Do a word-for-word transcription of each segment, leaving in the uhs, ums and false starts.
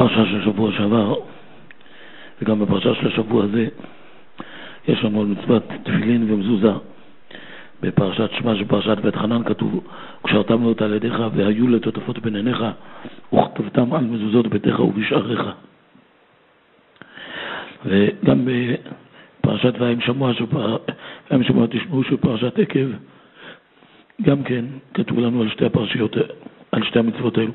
בפרשה של שבוע שעבר וגם בפרשה של השבוע הזה יש לנו על מצוות תפילין ומזוזה. בפרשת שמע שבפרשת בית חנן כתוב וקשרתם אותה על ידיך והיו לטוטפות בין עיניך וכתבתם על מזוזות ביתך ובשעריך. וגם בפרשת והם שמוע והם שמוע תשמעו שבפרשת עקב גם כן כתוב לנו על שתי הפרשיות, על שתי המצוות האלו.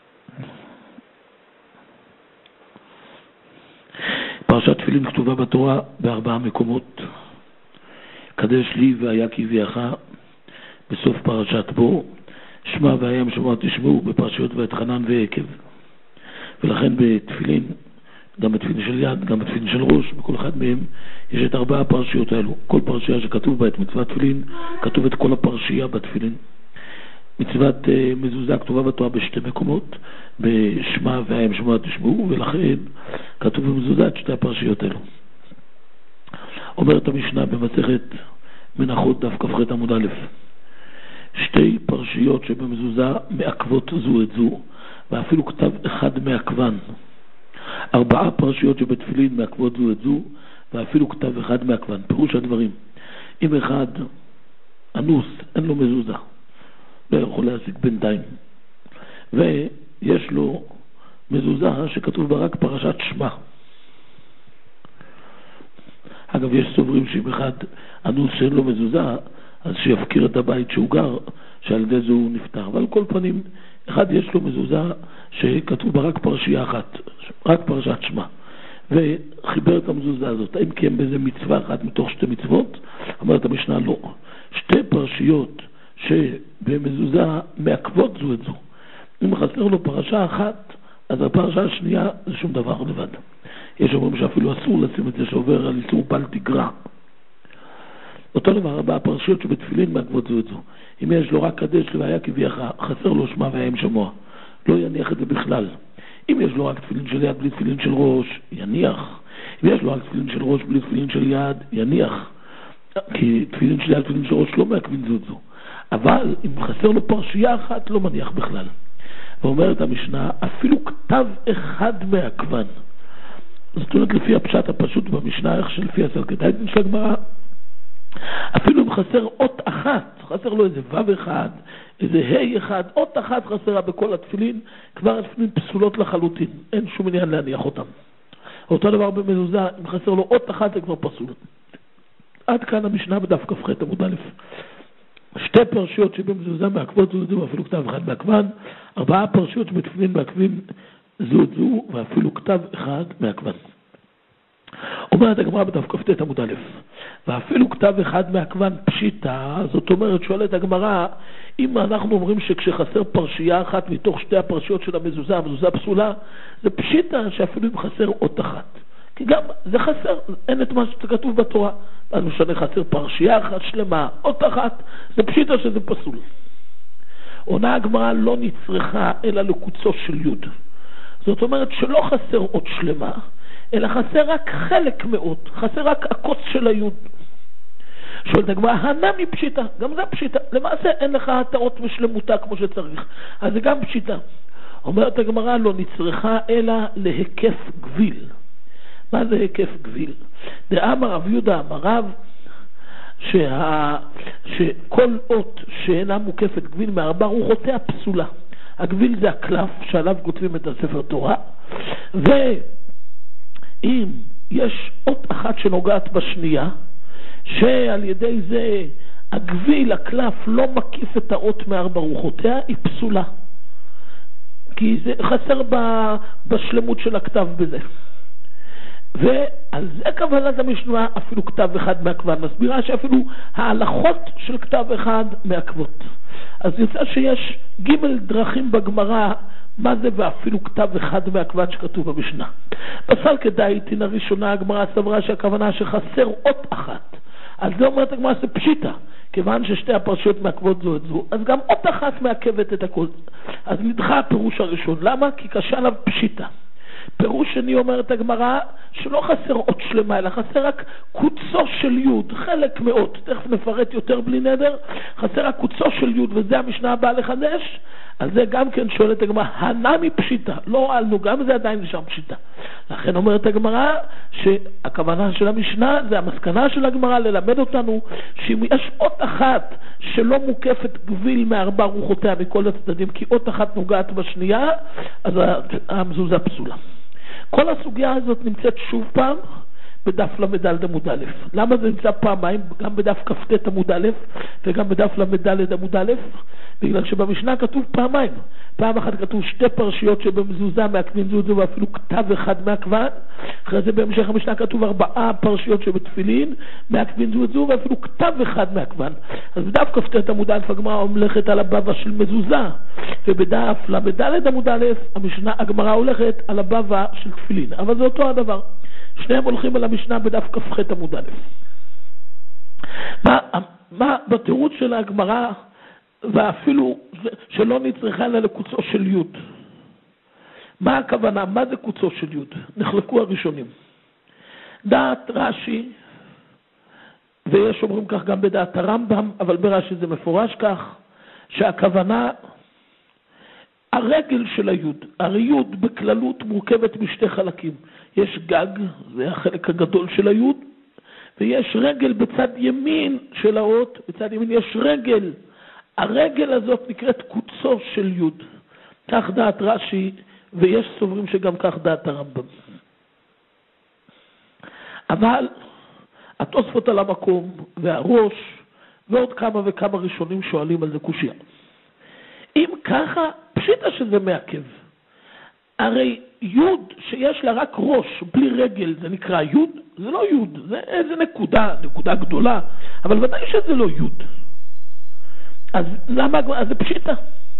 פרשת תפילין כתובה בתורה בארבעה מקומות. קדש לי והיה כביאך בסוף פרשת בו, שמע והם שמוע תשמעו בפרשיות ואת חנן ועקב. ולכן בתפילין, גם בתפילין של יד, גם בתפילין של ראש, בכל אחד מהם יש את ארבעה הפרשיות האלו. כל פרשייה שכתוב בה את מצוות תפילין, כתוב את כל הפרשייה בתפילין. מצוות uh, מזוזה כתובה בתורה בשתי מקומות, בשמע והם שמוע תשמעו, ולכן כתוב במזוזה את שתי הפרשיות האלו. אומרת המשנה במסכת מנחות דף כ"ח עמוד א', שתי פרשיות שבמזוזה מעכבות זו את זו, ואפילו כתב אחד מעכבן. ארבעה פרשיות שבתפילין מעכבות זו את זו, ואפילו כתב אחד מעכבן. פירוש הדברים, אם אחד אנוס אין לו מזוזה, לא יכול להשיג בינתיים, ויש לו מזוזה שכתוב בה רק פרשת שמע. אגב, יש סוברים שאם אחד אנוס שאין לו מזוזה, אז שיפקיר את הבית שהוא גר, שעל ידי זה הוא נפטר. אבל על כל פנים, אחד יש לו מזוזה שכתוב בה רק פרשייה אחת, רק פרשת שמע, וחיבר את המזוזה הזאת. האם קיים בזה מצווה אחת מתוך שתי מצוות? אומרת המשנה לא. שתי פרשיות שבמזוזה מעכבות זו את זו. אם חסר לו פרשה אחת, אז הפרשה השנייה זה שום דבר לבד. יש אומרים שאפילו אסור לשים את זה שעובר על איסור בל תגרע. אותו דבר, ארבעה פרשיות שבתפילין מעכבות זו את זו. אם יש לו רק קדש לי והיה כביאך, חסר לו שמע והם שמוע, לא יניח את זה בכלל. אם יש לו רק תפילין של יד בלי תפילין של ראש, יניח. אם יש לו רק תפילין של ראש בלי תפילין של יד, יניח. כי תפילין של יד תפילין של ראש לא מעכבים זו את זו. אבל אם חסר לו פרשייה אחת, לא מניח בכלל. ואומרת המשנה, אפילו כתב אחד מעכבן. זאת אומרת, לפי הפשט הפשוט במשנה, איך שלפי הסלקתיים של הגמרא, אפילו אם חסר אות אחת, חסר לו איזה וו אחד, איזה ה' אחד, אות אחת חסרה בכל התפילין, כבר התפילין פסולות לחלוטין, אין שום עניין להניח אותם. אותו דבר במזוזה, אם חסר לו אות אחת זה כבר פסול. עד כאן המשנה בדף כ"ח עמוד א'. שתי פרשיות שבמזוזה מעכבות זו את זו, ואפילו כתב אחד מעכבן. ארבעה פרשיות שבתפילין מעכבים זו את זו, ואפילו כתב אחד מעכבן. אומרת הגמרא בדף כ"ט עמוד א', ואפילו כתב אחד מעכבן פשיטה. זאת אומרת, שואלת הגמרא, אם אנחנו אומרים שכשחסר פרשייה אחת מתוך שתי הפרשיות של המזוזה, המזוזה פסולה, זה פשיטה שאפילו אם חסר אות אחת. כי גם זה חסר, אין את מה שכתוב בתורה. אז משנה חסר פרשייה אחת שלמה, אות אחת, זה פשיטה שזה פסול. עונה הגמרא, לא נצרכה אלא לקוצו של יוד. זאת אומרת שלא חסר אות שלמה, אלא חסר רק חלק מאות, חסר רק הקוץ של היוד. שואלת הגמרא, הנמי פשיטה, גם זה פשיטה. למעשה אין לך את האות בשלמותה כמו שצריך, אז זה גם פשיטה. אומרת הגמרא, לא נצרכה אלא להיקף גביל. מה זה היקף גביל? דאמר רב יהודה אמר רב, שה... שכל אות שאינה מוקפת גביל מארבע רוחותיה פסולה. הגביל זה הקלף שעליו כותבים את הספר תורה, ואם יש אות אחת שנוגעת בשנייה, שעל ידי זה הגביל, הקלף, לא מקיף את האות מארבע רוחותיה, היא פסולה. כי זה חסר ב... בשלמות של הכתב בזה. ועל זה כוונת המשנה, אפילו כתב אחד מעכבן. מסבירה שאפילו ההלכות של כתב אחד מעכבות. אז יוצא שיש ג' דרכים בגמרא מה זה ואפילו כתב אחד מעכבן שכתוב במשנה. פסל כדאי תין הראשונה הגמרא סברה שהכוונה שחסר אות אחת. אז זה אומרת הגמרא זה פשיטה, כיוון ששתי הפרשיות מעכבות זו את זו, אז גם אות אחת מעכבת את הכל. אז נדחה הפירוש הראשון. למה? כי קשה עליו פשיטה. פירוש שני אומרת הגמרא שלא חסר עוד שלמה, אלא חסר רק קוצו של יוד, חלק מאוד, תכף נפרט יותר בלי נדר, חסר רק קוצו של יוד, וזה המשנה הבאה לחדש. אז זה גם כן שואלת הגמרא, הנמי פשיטה, לא עלנו, גם זה עדיין נשאר פשיטה. לכן אומרת הגמרא שהכוונה של המשנה, זה המסקנה של הגמרא ללמד אותנו, שאם יש אות אחת שלא מוקפת גביל מארבע רוחותיה מכל הצדדים, כי אות אחת נוגעת בשנייה, אז המזוזה פסולה. כל הסוגיה הזאת נמצאת שוב פעם בדף למדלת עמוד א'. למה זה נמצא פעמיים, גם בדף כ"ט עמוד א' וגם בדף למדלת עמוד א'? בגלל שבמשנה כתוב פעמיים. פעם אחת כתוב שתי פרשיות שבמזוזה מעכבים זוזו ואפילו כתב אחד מעכבן. אחרי זה בהמשך המשנה כתוב ארבעה פרשיות שבתפילין מעכבים זוזו ואפילו כתב אחד מעכבן. אז בדף כ"ט עמוד א' הגמרא הולכת על הבבא של מזוזה, ובדף למדלת עמוד א' המשנה הגמרא הולכת על הבבא של תפילין. אבל זה אותו הדבר. שניהם הולכים על המשנה בדף כ"ח עמוד א'. מה, מה בתירוץ של הגמרא, ואפילו שלא נצטרכה לה לקוצו של יוד? מה הכוונה? מה זה קוצו של יוד? נחלקו הראשונים. דעת רש"י, ויש אומרים כך גם בדעת הרמב"ם, אבל ברש"י זה מפורש כך, שהכוונה הרגל של היוד. הרי יוד בכללות מורכבת משתי חלקים. יש גג, זה החלק הגדול של היוד, ויש רגל בצד ימין של האות, בצד ימין יש רגל. הרגל הזאת נקראת קוצו של יוד. כך דעת רש"י, ויש סוברים שגם כך דעת הרמב"ם. אבל התוספות על המקום והראש ועוד כמה וכמה ראשונים שואלים על זה קושיה. אם ככה, פשיטה שזה מעכב. הרי יוד שיש לה רק ראש בלי רגל, זה נקרא יוד? זה לא יוד, זה איזה נקודה, נקודה גדולה, אבל ודאי שזה לא יוד. אז למה? אז זה פשיטה.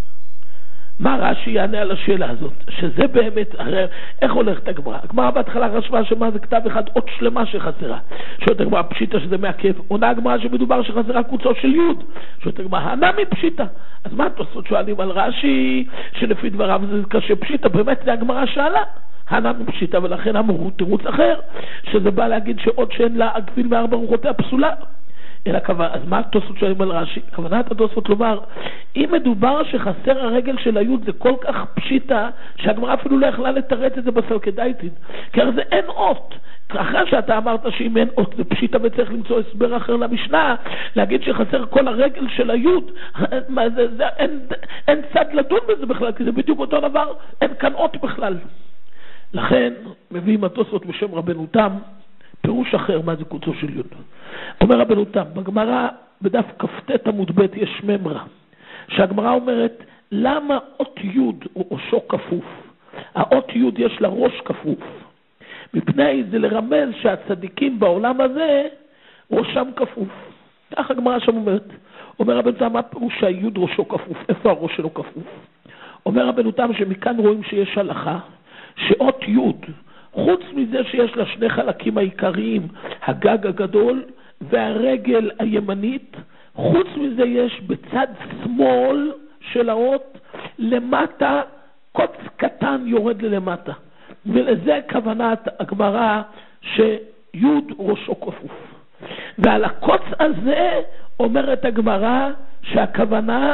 מה רש"י יענה על השאלה הזאת? שזה באמת, הרי איך הולכת הגמרא? הגמרא בהתחלה חשבה שמה זה כתב אחד עוד שלמה שחסרה. שואלת הגמרא פשיטה שזה מעכב. עונה הגמרא שמדובר שחסרה קוצו של יוד. שואלת הגמרא, הנמי פשיטה. אז מה התוספות שואלים על רש"י שלפי דבריו זה קשה פשיטה? באמת זה הגמרא שאלה. הנמי פשיטה, ולכן אמרו תירוץ אחר, שזה בא להגיד שעוד שאין לה הגביל מארבע רוחותיה פסולה. אלא כוונה, אז מה התוספות שואלים על רש"י? כוונת התוספות לומר, אם מדובר שחסר הרגל של היוד, זה כל כך פשיטה, שהגמרא אפילו לא יכלה לתרץ את זה בסלקדייטין. כי הרי זה אין אות. אחרי שאתה אמרת שאם אין אות זה פשיטה וצריך למצוא הסבר אחר למשנה, להגיד שחסר כל הרגל של היוד, מה זה, זה, אין, אין צד לדון בזה בכלל, כי זה בדיוק אותו דבר, אין כאן אות בכלל. לכן מביאים התוספות בשם רבנו תם, פירוש אחר מה זה קוצו של יוד. אומר רבנו תם, בגמרא בדף כ"ט עמוד ב' יש ממרה, שהגמרא אומרת, למה אות יוד הוא ראשו כפוף? האות יוד יש לה ראש כפוף. מפני זה לרמז שהצדיקים בעולם הזה ראשם כפוף. כך הגמרא שם אומרת. אומר רבנו תם, מה פירוש שהיוד ראשו כפוף? איפה הראש שלו כפוף? אומר רבנו תם שמכאן רואים שיש הלכה, שאות יוד, חוץ מזה שיש לה שני חלקים העיקריים, הגג הגדול והרגל הימנית, חוץ מזה יש בצד שמאל של האות למטה, קוץ קטן יורד ללמטה. ולזה כוונת הגמרא שיוד ראשו כפוף. ועל הקוץ הזה אומרת הגמרא שהכוונה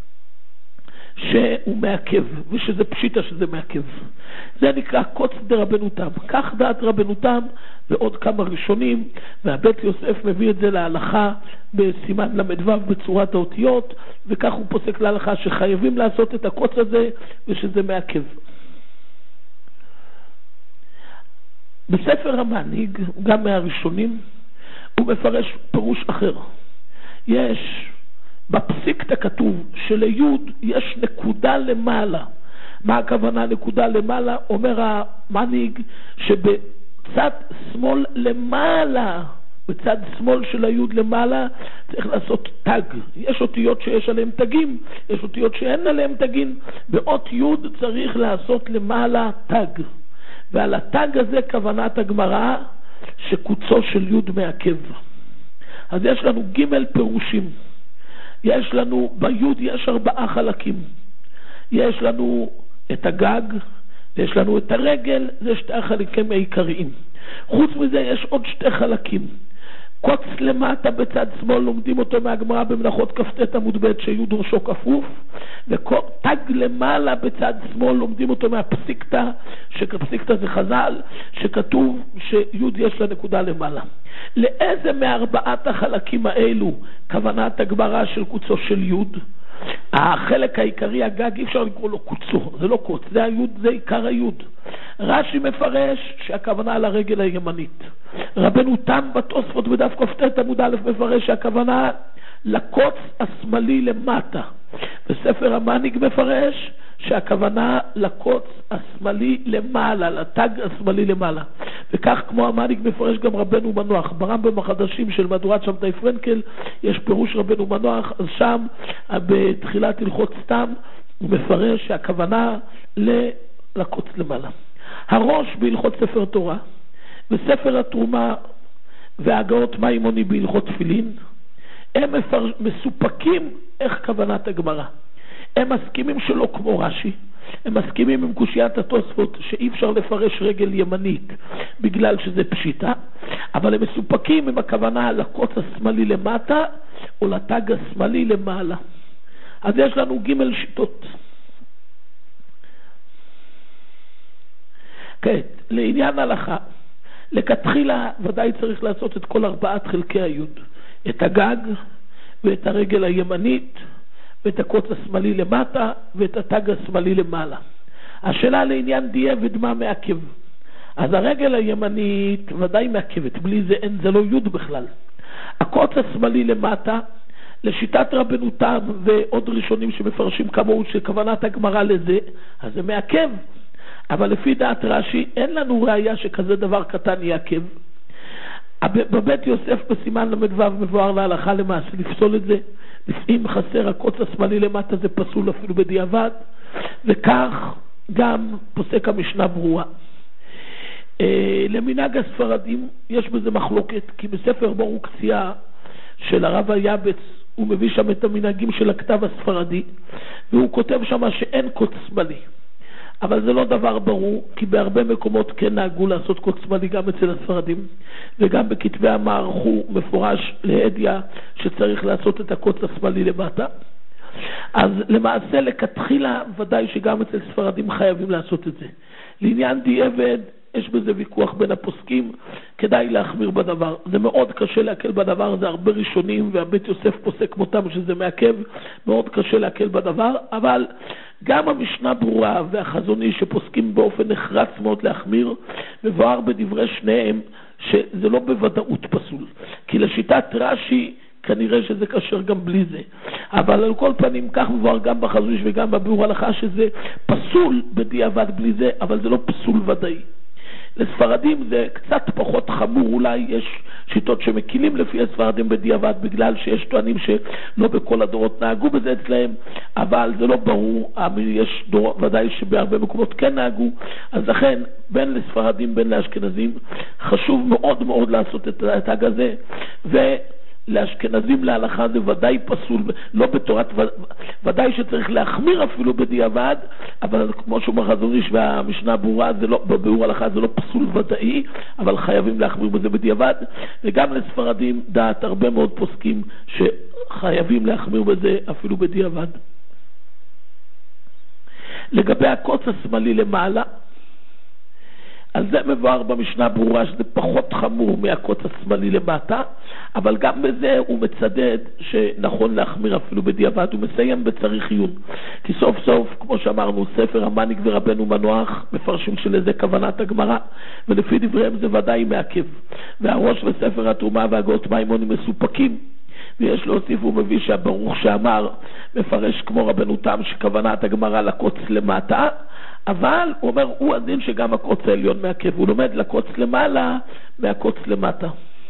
שהוא מעכב, ושזה פשיטה שזה מעכב. זה נקרא קוץ דרבנו תם. כך דעת רבנו תם ועוד כמה ראשונים, והבית יוסף מביא את זה להלכה בסימן למדוו בצורת האותיות, וכך הוא פוסק להלכה שחייבים לעשות את הקוץ הזה ושזה מעכב. בספר המנהיג, גם מהראשונים, הוא מפרש פירוש אחר. יש בפסיקתא כתוב שליוד יש נקודה למעלה. מה הכוונה נקודה למעלה? אומר המנהיג שבצד שמאל למעלה, בצד שמאל של היוד למעלה צריך לעשות תג. יש אותיות שיש עליהם תגים, יש אותיות שאין עליהם תגים. באות יוד צריך לעשות למעלה תג. ועל התג הזה כוונת הגמרא שקוצו של יוד מעכב. אז יש לנו ג' פירושים. יש לנו, ביוד יש ארבעה חלקים. יש לנו את הגג, יש לנו את הרגל, זה שתי החלקים העיקריים. חוץ מזה יש עוד שתי חלקים. קוץ למטה בצד שמאל, לומדים אותו מהגמרא במנחות כ"ט עמוד ב' שי' ראשו כפוף, ותג למעלה בצד שמאל, לומדים אותו מהפסיקתא, שפסיקתא זה חז"ל, שכתוב שי' יש לה נקודה למעלה. לאיזה מארבעת החלקים האלו כוונת הגמרא של קוצו של י'? החלק העיקרי, הגג, אי אפשר לקרוא לו קוצו, זה לא קוץ, זה היוד, זה עיקר היוד. רש"י מפרש שהכוונה על הרגל הימנית. רבנו תם בתוספות בדף כ"ט עמוד א' מפרש שהכוונה לקוץ השמאלי למטה. בספר המניג מפרש שהכוונה לקוץ השמאלי למעלה, לתג השמאלי למעלה. וכך כמו המניג מפרש גם רבנו מנוח. ברמב"ם החדשים של מהדורת שבתאי פרנקל יש פירוש רבנו מנוח, אז שם בתחילת הלכות סתם הוא מפרש שהכוונה לקוץ למעלה. הראש בהלכות ספר תורה וספר התרומה והגאות מימוני בהלכות תפילין, הם מפרש, מסופקים איך כוונת הגמרא. הם מסכימים שלא כמו רש"י, הם מסכימים עם קושיית התוספות שאי אפשר לפרש רגל ימנית בגלל שזה פשיטה, אבל הם מסופקים עם הכוונה לקוץ השמאלי למטה או לתג השמאלי למעלה. אז יש לנו ג' שיטות. כעת, לעניין הלכה, לכתחילה ודאי צריך לעשות את כל ארבעת חלקי היוד, את הגג ואת הרגל הימנית ואת הקוץ השמאלי למטה ואת התג השמאלי למעלה. השאלה לעניין דיעבד מה מעכב. אז הרגל הימנית ודאי מעכבת, בלי זה אין, זה לא יוד בכלל. הקוץ השמאלי למטה, לשיטת רבנו תם ועוד ראשונים שמפרשים כמוהו שכוונת הגמרא לזה, אז זה מעכב. אבל לפי דעת רש"י אין לנו ראיה שכזה דבר קטן יעכב. בבית יוסף בסימן למדוו מבואר להלכה למעשה לפסול את זה. לפעמים חסר הקוץ השמאלי למטה, זה פסול אפילו בדיעבד, וכך גם פוסק המשנה ברורה. למנהג הספרדים יש בזה מחלוקת, כי בספר ברוך צייה של הרב היבץ הוא מביא שם את המנהגים של הכתב הספרדי, והוא כותב שם שאין קוץ שמאלי. אבל זה לא דבר ברור, כי בהרבה מקומות כן נהגו לעשות קוץ שמאלי גם אצל הספרדים, וגם בכתבי המערכו מפורש להדיה שצריך לעשות את הקוץ השמאלי למטה. אז למעשה לכתחילה ודאי שגם אצל ספרדים חייבים לעשות את זה. לעניין דיעבד יש בזה ויכוח בין הפוסקים, כדאי להחמיר בדבר. זה מאוד קשה להקל בדבר, זה הרבה ראשונים, והבית יוסף פוסק מותם שזה מעכב, מאוד קשה להקל בדבר, אבל גם המשנה ברורה והחזוני שפוסקים באופן נחרץ מאוד להחמיר, מבואר בדברי שניהם שזה לא בוודאות פסול. כי לשיטת רש"י כנראה שזה קשר גם בלי זה. אבל על כל פנים כך מבואר גם בחזוני וגם בביאור הלכה שזה פסול בדיעבד בלי זה, אבל זה לא פסול ודאי. לספרדים זה קצת פחות חמור, אולי יש שיטות שמקילים לפי הספרדים בדיעבד בגלל שיש טוענים שלא בכל הדורות נהגו בזה אצלהם, אבל זה לא ברור, יש דור ודאי שבהרבה מקומות כן נהגו, אז לכן בין לספרדים בין לאשכנזים חשוב מאוד מאוד לעשות את התג הזה, ו... לאשכנזים להלכה זה ודאי פסול, לא בתורת, ודאי שצריך להחמיר אפילו בדיעבד, אבל כמו שאומר חזון איש והמשנה ברורה, זה לא, בביאור הלכה זה לא פסול ודאי, אבל חייבים להחמיר בזה בדיעבד, וגם לספרדים דעת הרבה מאוד פוסקים שחייבים להחמיר בזה אפילו בדיעבד. לגבי הקוץ השמאלי למעלה, על זה מבואר במשנה ברורה שזה פחות חמור מהקוץ השמאלי למטה, אבל גם בזה הוא מצדד שנכון להחמיר אפילו בדיעבד. הוא מסיים בצריך עיון, כי סוף סוף כמו שאמרנו ספר המניג ורבנו מנוח מפרשים שלזה כוונת הגמרא, ולפי דבריהם זה ודאי מעכב. והראש וספר התרומה והגאות מימוני מסופקים, ויש להוסיף, הוא מביא שהברוך שאמר מפרש כמו רבנו תם שכוונת הגמרא לקוץ למטה, אבל הוא אומר הוא הדין שגם הקוץ העליון מעכב, הוא לומד לקוץ למעלה מהקוץ למטה.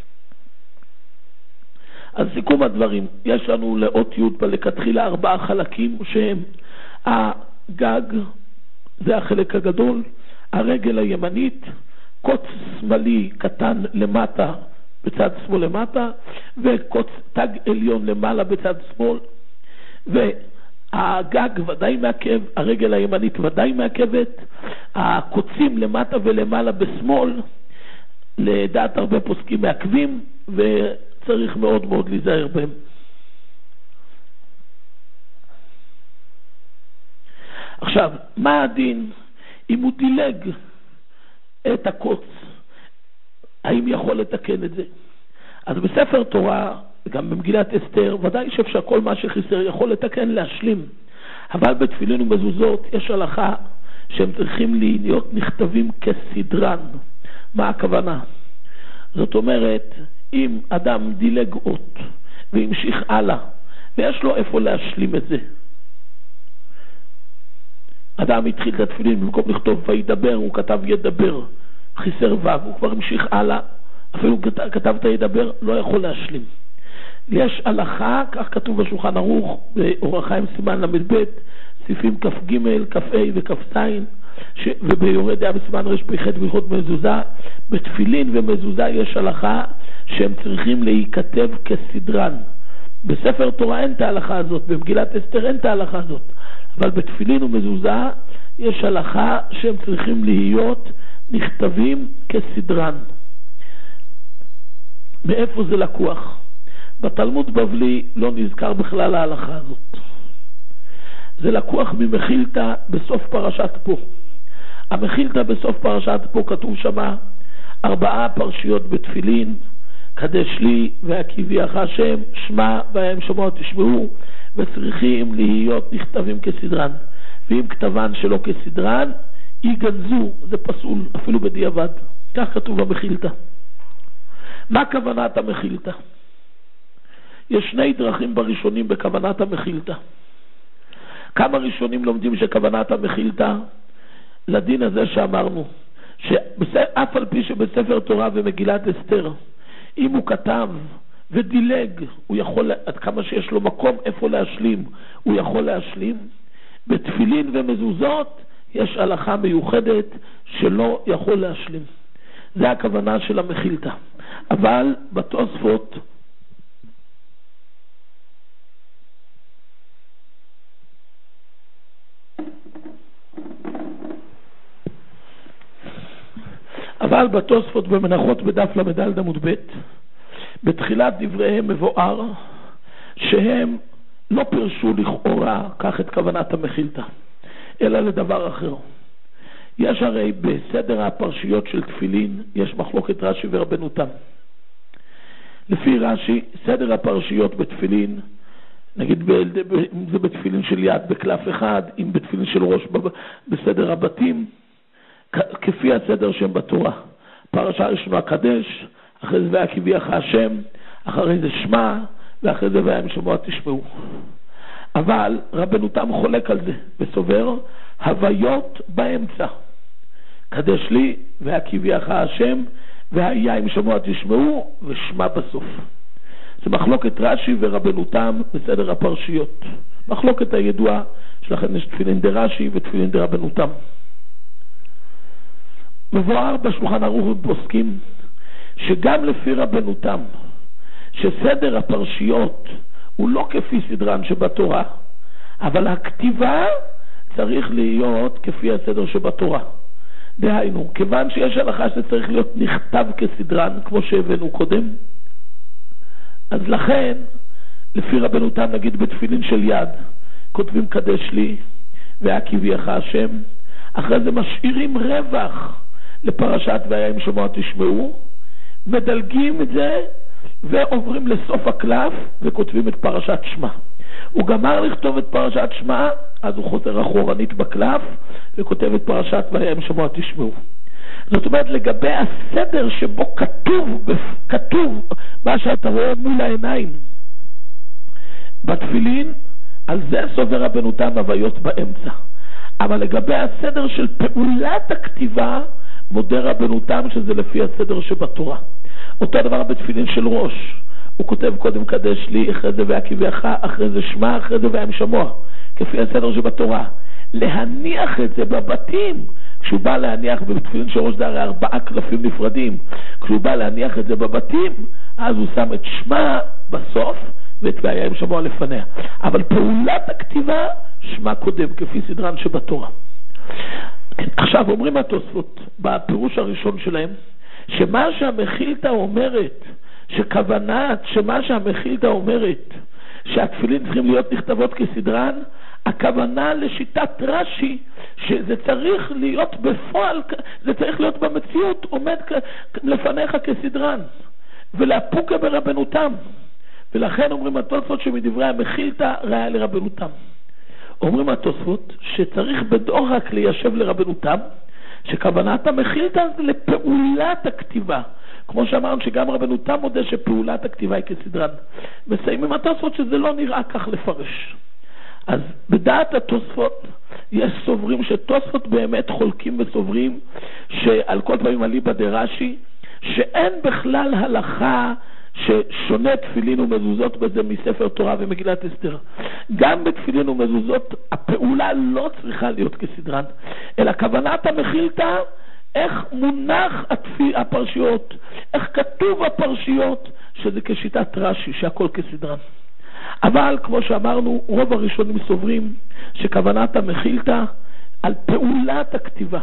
אז סיכום הדברים, יש לנו לאות י' בלכתחילה ארבעה חלקים שהם הגג, זה החלק הגדול, הרגל הימנית, קוץ שמאלי קטן למטה בצד שמאל למטה, וקוץ תג עליון למעלה בצד שמאל, והגג ודאי מעכב, הרגל הימנית ודאי מעכבת, הקוצים למטה ולמעלה בשמאל לדעת הרבה פוסקים מעכבים, וצריך מאוד מאוד להיזהר בהם. עכשיו, מה הדין אם הוא דילג את הקוץ? האם יכול לתקן את זה? אז בספר תורה, גם במגילת אסתר, ודאי שאפשר כל מה שחיסר יכול לתקן, להשלים. אבל בתפילין ומזוזות יש הלכה שהם צריכים להיות נכתבים כסדרן. מה הכוונה? זאת אומרת, אם אדם דילג אות והמשיך הלאה, ויש לו איפה להשלים את זה. אדם התחיל את התפילין, במקום לכתוב וידבר, הוא כתב ידבר, חיסר ו', הוא כבר המשיך הלאה, אפילו כתב את הידבר, לא יכול להשלים. יש הלכה, כך כתוב בשולחן ערוך, באור החיים סימן למד ב', סעיפים כ"ג, כ"ה וכ"ז, וביורה דעה בסימן רפ"ח בהלכות מזוזה, בתפילין ומזוזה יש הלכה שהם צריכים להיכתב כסדרן. בספר תורה אין את ההלכה הזאת, במגילת אסתר אין את ההלכה הזאת, אבל בתפילין ומזוזה יש הלכה שהם צריכים להיות נכתבים כסדרן. מאיפה זה לקוח? בתלמוד בבלי לא נזכר בכלל ההלכה הזאת. זה לקוח ממחילתא בסוף פרשת פה. המחילתא בסוף פרשת פה כתוב שמה ארבעה פרשיות בתפילין, קדש לי והקיביאך השם, שמע והם שמוע תשמעו, וצריכים להיות נכתבים כסדרן. ואם כתבן שלא כסדרן, ייגנזו, זה פסול, אפילו בדיעבד. כך כתוב במחילתא. מה כוונת המחילתא? יש שני דרכים בראשונים בכוונת המחילתא. כמה ראשונים לומדים שכוונת המחילתא לדין הזה שאמרנו, שאף על פי שבספר תורה ומגילת אסתר, אם הוא כתב ודילג, הוא יכול, עד כמה שיש לו מקום איפה להשלים, הוא יכול להשלים. בתפילין ומזוזות יש הלכה מיוחדת שלא יכול להשלים. זה הכוונה של המחילתא. אבל בתוספות אבל בתוספות במנחות בדף למדל דמות ב' בתחילת דבריהם מבואר שהם לא פרשו לכאורה כך את כוונת המחילתא, אלא לדבר אחר. יש הרי בסדר הפרשיות של תפילין, יש מחלוקת רש"י ורבנו תם. לפי רש"י, סדר הפרשיות בתפילין, נגיד אם זה בתפילין של יד בקלף אחד, אם בתפילין של ראש בסדר הבתים, כפי הסדר שהם בתורה. פרשה ראשונה קדש, אחרי זה והקיביאך השם, אחרי זה שמע, ואחרי זה והם שמוע תשמעו. אבל רבנו תם חולק על זה, וסובר הוויות באמצע. קדש לי והקיביאך השם, והיה עם שמוע תשמעו, ושמע בסוף. זה מחלוקת רש"י ורבנו תם בסדר הפרשיות. מחלוקת הידועה שלכם יש תפילין דרש"י ותפילין דרבנו תם. מבואר בשולחן ערוך ובפוסקים שגם לפי רבנו תם שסדר הפרשיות הוא לא כפי סדרן שבתורה, אבל הכתיבה צריך להיות כפי הסדר שבתורה. דהיינו, כיוון שיש הלכה שצריך להיות נכתב כסדרן כמו שהבאנו קודם, אז לכן לפי רבנו תם נגיד בתפילין של יד כותבים קדש לי והקיביאך השם, אחרי זה משאירים רווח לפרשת והיה עם שמוע תשמעו, מדלגים את זה ועוברים לסוף הקלף וכותבים את פרשת שמע. הוא גמר לכתוב את פרשת שמע, אז הוא חוזר אחורנית בקלף וכותב את פרשת והיה עם שמוע תשמעו. זאת אומרת, לגבי הסדר שבו כתוב, כתוב מה שאתה רואה מול העיניים בתפילין, על זה סובר רבנו תם הוויות באמצע. אבל לגבי הסדר של פעולת הכתיבה, מודה רבנו תם שזה לפי הסדר שבתורה. אותו דבר בתפילין של ראש. הוא כותב קודם קדש לי, אחרי זה והקיביאך, אחרי זה שמע, אחרי זה והם שמוע. כפי הסדר שבתורה. להניח את זה בבתים. כשהוא בא להניח בתפילין של ראש זה הרי ארבעה קלפים נפרדים. כשהוא בא להניח את זה בבתים, אז הוא שם את שמע בסוף, ואת והיה עם שמוע לפניה. אבל פעולת הכתיבה, שמע קודם, כפי סדרן שבתורה. עכשיו אומרים התוספות בפירוש הראשון שלהם שמה שהמחילתא אומרת, שכוונת שמה שהמחילתא אומרת, שהתפילין צריכים להיות נכתבות כסדרן, הכוונה לשיטת רש"י, שזה צריך להיות בפועל, זה צריך להיות במציאות, עומד לפניך כסדרן, ולהפוקה ברבנותם. ולכן אומרים התוספות שמדברי המחילתא ראיה לרבנותם. אומרים התוספות שצריך בדורק ליישב לרבנותם, שכוונת המחילתא זה לפעולת הכתיבה. כמו שאמרנו שגם רבנותם מודה שפעולת הכתיבה היא כסדרן. מסיימים התוספות שזה לא נראה כך לפרש. אז בדעת התוספות יש סוברים שתוספות באמת חולקים וסוברים שעל כל פעמים אליבא דרש"י שאין בכלל הלכה ששונה תפילין ומזוזות בזה מספר תורה ומגילת אסתר. גם בתפילין ומזוזות הפעולה לא צריכה להיות כסדרן, אלא כוונת המחילתא איך מונח הפרשיות, איך כתוב הפרשיות, שזה כשיטת רש"י, שהכל כסדרן. אבל כמו שאמרנו, רוב הראשונים סוברים שכוונת המחילתא על פעולת הכתיבה.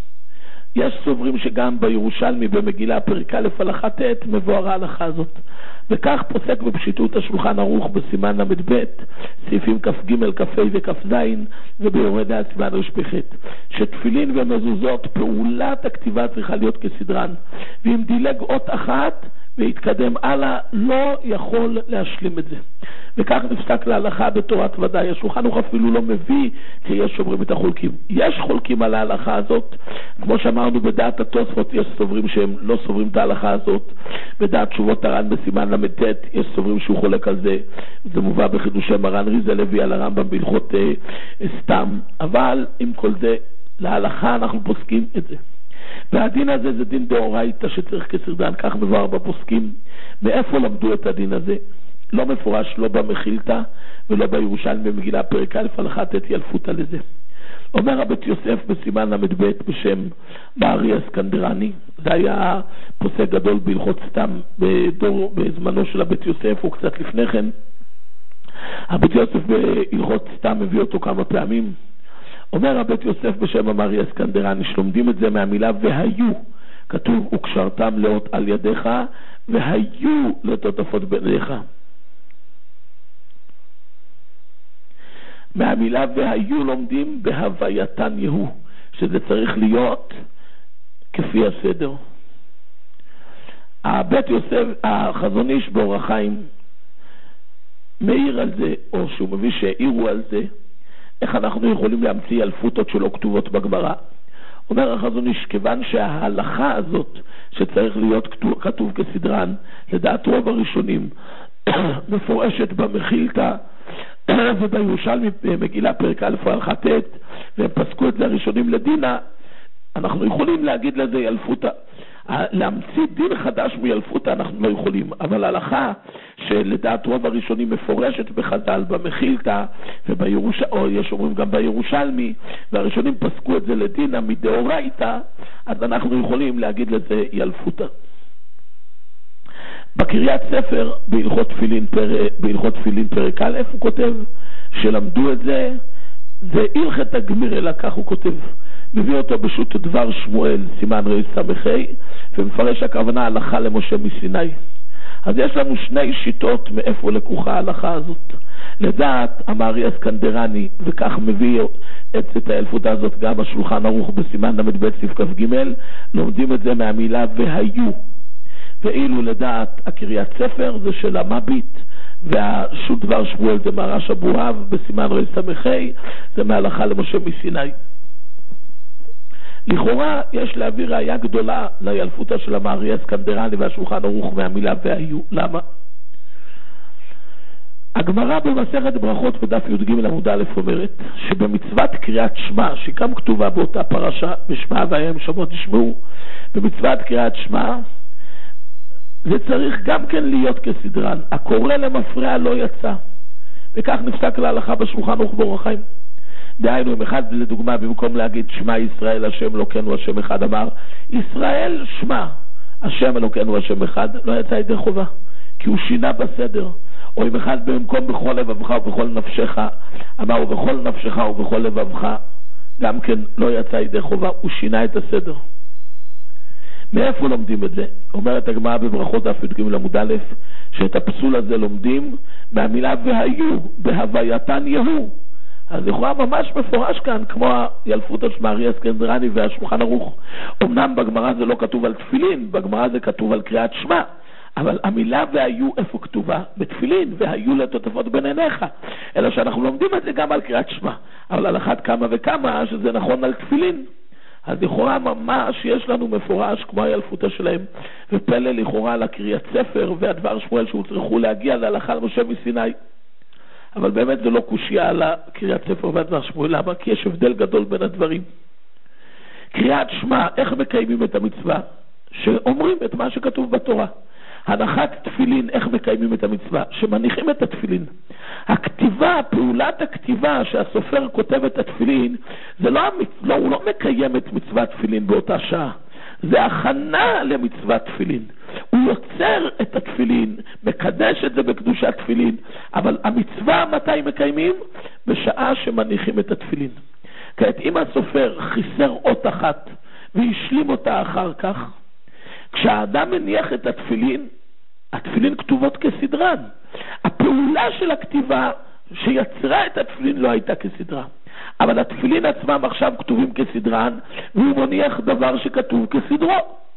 יש סוברים שגם בירושלמי במגילה פרק א' הלכה ט' מבואר ההלכה הזאת. וכך פוסק בפשיטות השולחן ערוך בסימן למד ב' סעיפים כ"ג, כ"ה וכ"ז וביורי דעת סימן רש"ח, שתפילין ומזוזות פעולת הכתיבה צריכה להיות כסדרן, ואם דילג אות אחת והתקדם הלאה לא יכול להשלים את זה. וכך נפסק להלכה בתורת ודאי. השולחן ערוך אפילו לא מביא כי יש שומרים את החולקים. יש חולקים על ההלכה הזאת, כמו שאמרנו בדעת התוספות יש סוברים שהם לא סוברים את ההלכה הזאת. בדעת תשובות הר"ן בסימן למד ט' יש סוברים שהוא חולק על זה, זה מובא בחידושי מרן ריזל לוי על הרמב"ם בהלכות אה, סתם. אבל עם כל זה להלכה אנחנו פוסקים את זה, והדין הזה זה דין דאורייתא שצריך כסדרן, כך מבואר בפוסקים. מאיפה למדו את הדין הזה? לא מפורש, לא במחילתא ולא בירושלמי במגילה פרק א' הלכה ט' ילפותא לזה. אומר הבית יוסף בסימן למד ב' בשם בארי הסקנדרני, זה היה פוסק גדול בהלכות סתם בדור, בזמנו של הבית יוסף או קצת לפני כן. הבית יוסף בהלכות סתם מביא אותו כמה פעמים. אומר הבית יוסף בשם אמרי הסקנדרני שלומדים את זה מהמילה והיו, כתוב וקשרתם לאות על ידיך והיו לטוטפות ביניך. מהמילה והיו לומדים בהווייתן יהו, שזה צריך להיות כפי הסדר. הבית יוסף, החזון איש באור החיים מעיר על זה, או שהוא מביא שהעירו על זה, איך אנחנו יכולים להמציא אלפותות שלא כתובות בגמרא. אומר החזון איש, כיוון שההלכה הזאת שצריך להיות כתוב, כתוב כסדרן, לדעת רוב הראשונים מפורשת במחילתא ובירושלמי מגילה פרק א' הלכה ט', והם פסקו את זה הראשונים לדינה, אנחנו יכולים להגיד לזה ילפותא. להמציא דין חדש מילפותא אנחנו לא יכולים, אבל ההלכה שלדעת רוב הראשונים מפורשת בחז"ל במחילתא ובירושלמי, או יש אומרים גם בירושלמי, והראשונים פסקו את זה לדינה מדאורייתא, אז אנחנו יכולים להגיד לזה ילפותא. בקריאת ספר בהלכות תפילין פרק, בהלכות תפילין פרק א' הוא כותב שלמדו את זה, זה הלכת הגמירא, אלא כך הוא כותב, מביא אותו בשו"ת דבר שמואל סימן רס"ה, ומפרש הכוונה הלכה למשה מסיני. אז יש לנו שני שיטות מאיפה לקוחה ההלכה הזאת. לדעת אמרי הסקנדרני, וכך מביא את, את האלפותא הזאת גם השולחן ערוך בסימן למד ב' סעיף כ"ג, לומדים את זה מהמילה והיו. ואילו לדעת הקריאת ספר זה של המביט, והשו"ת דבר שמואל זה מהרש אבוהב בסימן רס"ה, זה מהלכה למשה מסיני. לכאורה יש להביא ראיה גדולה לילפותא של אמרי הסקנדרני והשולחן ערוך מהמילה והיו. למה? הגמרא במסכת ברכות בדף י"ג עמוד א' אומרת שבמצוות קריאת שמע, שהיא גם כתובה באותה פרשה בשמע והיה שמות תשמעו, במצוות קריאת שמע זה צריך גם כן להיות כסדרן, הקורא למפרע לא יצא, וכך נפסק להלכה בשולחן ערוך באור החיים. דהיינו, אם אחד לדוגמה במקום להגיד שמע ישראל השם אלוקינו השם אחד, אמר ישראל שמע השם אלוקינו השם אחד, לא יצא ידי חובה, כי הוא שינה בסדר. או אם אחד במקום בכל לבבך ובכל נפשך אמר ובכל נפשך ובכל לבבך, גם כן לא יצא ידי חובה, הוא שינה את הסדר. מאיפה לומדים את זה? אומרת הגמרא בברכות דף י"ג עמוד א', שאת הפסול הזה לומדים מהמילה והיו, בהווייתן יהו. אז לכאורה ממש מפורש כאן, כמו הילפותא של הארי הסקנדרני והשולחן ערוך. אמנם בגמרא זה לא כתוב על תפילין, בגמרא זה כתוב על קריאת שמע, אבל המילה והיו איפה כתובה? בתפילין, והיו לטוטפות בין עיניך. אלא שאנחנו לומדים את זה גם על קריאת שמע, אבל על אחת כמה וכמה שזה נכון על תפילין. אז לכאורה ממש יש לנו מפורש כמו הילפותא שלהם, ופלא לכאורה על הקריאת ספר והדבר שמואל שהוצרכו להגיע להלכה למשה מסיני. אבל באמת זה לא קושיה על הקריאת ספר והדבר שמואל. למה? כי יש הבדל גדול בין הדברים. קריאת שמע, איך מקיימים את המצווה? שאומרים את מה שכתוב בתורה. הנחת תפילין, איך מקיימים את המצווה? שמניחים את התפילין. הכתיבה, פעולת הכתיבה שהסופר כותב את התפילין, זה לא, לא, הוא לא מקיים את מצוות תפילין באותה שעה. זה הכנה למצוות תפילין. הוא יוצר את התפילין, מקדש את זה בקדושת תפילין, אבל המצווה מתי מקיימים? בשעה שמניחים את התפילין. כעת אם הסופר חיסר אות אחת והשלים אותה אחר כך, כשהאדם מניח את התפילין, התפילין כתובות כסדרן. הפעולה של הכתיבה שיצרה את התפילין לא הייתה כסדרה. אבל התפילין עצמם עכשיו כתובים כסדרן, והוא מניח דבר שכתוב כסדרו.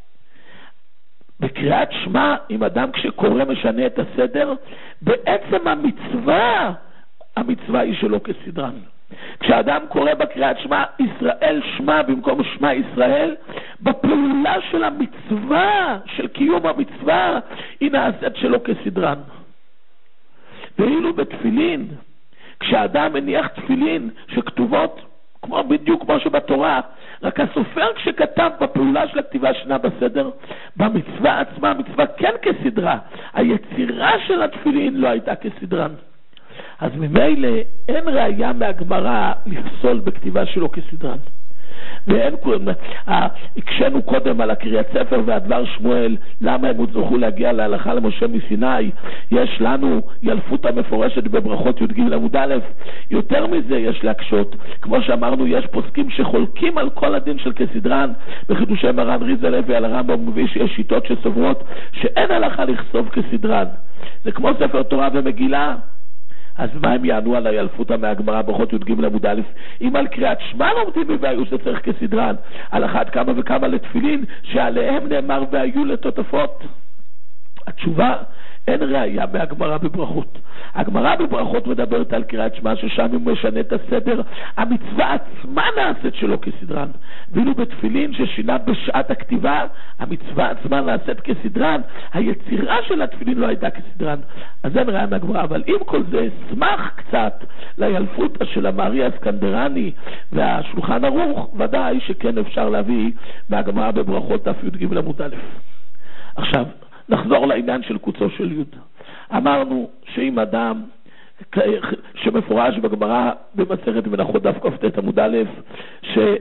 בקריאת שמע, אם אדם כשקורא משנה את הסדר, בעצם המצווה, המצווה היא שלו כסדרן. כשאדם קורא בקריאת שמע ישראל שמע במקום שמע ישראל, בפעולה של המצווה, של קיום המצווה, היא נעשית שלו כסדרן. ואילו בתפילין, כשאדם מניח תפילין שכתובות כמו בדיוק כמו שבתורה, רק הסופר כשכתב בפעולה של הכתיבה שנה בסדר, במצווה עצמה, המצווה כן כסדרה, היצירה של התפילין לא הייתה כסדרן. אז ממילא אין ראיה מהגמרא לפסול בכתיבה שלו כסדרן. ואין, הקשנו קודם על הקריאת ספר והדבר שמואל, למה הם הוצרכו להגיע להלכה למשה מסיני? יש לנו ילפותא מפורשת בברכות י"ג עמוד א'. יותר מזה יש להקשות, כמו שאמרנו, יש פוסקים שחולקים על כל הדין של כסדרן. בחידושי מרן ריזא לוי על הרמב"ם מביא שיש שיטות שסוברות שאין הלכה לכתוב כסדרן. זה כמו ספר תורה ומגילה. אז מה הם יענו על הילפותא מהגמרא ברכות י"ג עמוד א'? אם על קריאת שמע לומדים והיו שצריך כסדרן, על אחת כמה וכמה לתפילין שעליהם נאמר והיו לטוטפות? התשובה, אין ראיה מהגמרא בברכות. הגמרא בברכות מדברת על קריאת שמע ששם הוא משנה את הסדר, המצווה עצמה נעשית שלו כסדרן. ואילו בתפילין ששינה בשעת הכתיבה, המצווה עצמה נעשית כסדרן, היצירה של התפילין לא הייתה כסדרן. אז אין ראיה מהגמרא. אבל עם כל זה, שמח קצת לילפותא של הארי הסקנדרני והשולחן ערוך, ודאי שכן אפשר להביא מהגמרא בברכות דף י"ג עמוד א'. עכשיו נחזור לעניין של קוצו של יוד. אמרנו שאם אדם שמפורש בגמרא במסכת מנחות דף כ"ט עמוד א', שאם